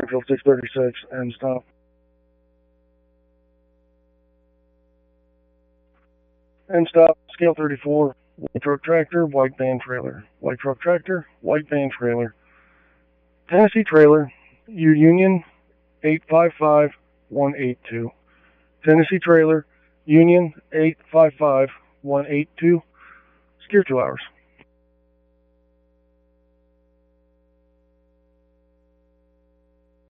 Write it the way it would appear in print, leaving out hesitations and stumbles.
Springfield 636, end stop. End stop, scale 34, white truck tractor, white van trailer. White truck tractor, white van trailer. Tennessee trailer, Union 855182. Tennessee trailer, Union 855182. Steer 2 hours.